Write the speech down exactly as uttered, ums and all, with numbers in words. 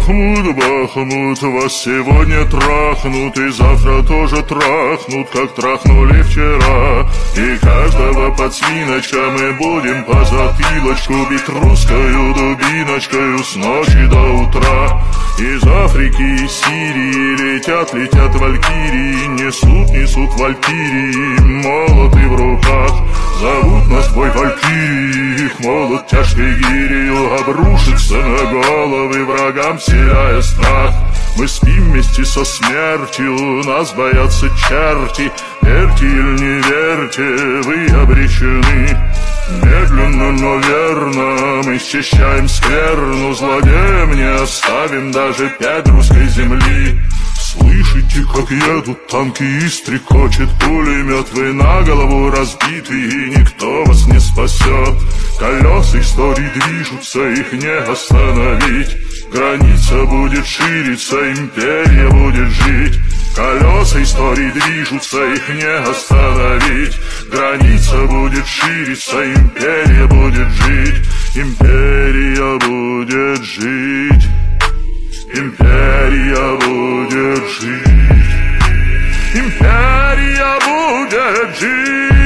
Бахмут, Бахмут, вас сегодня трахнут и завтра тоже трахнут, как трахнули вчера. И каждого подсвиночка мы будем по затылочку бить русскою дубиночкою с ночи до утра. Из Африки и Сирии летят, летят валькирии, несут, несут валькирии, молоты в руках. Зовут нас бой валькирии, их молот тяжкой гирью обрушится на головы врагам, вселяя страх. Мы спим вместе со смертью, нас боятся черти. Верьте или не верьте, вы обречены. Медленно, но верно мы счищаем скверну, злодеям не оставим даже пять русской земли. Слышите, как едут танки и стрекочет пулемет? Вы на голову разбиты, и никто вас не спасет. Колеса истории движутся, их не остановить. Граница будет шириться, империя будет жить. Колеса истории движутся, их не остановить. Граница будет шириться, империя будет жить. Империя будет жить. Империя будет жить. Империя будет жить.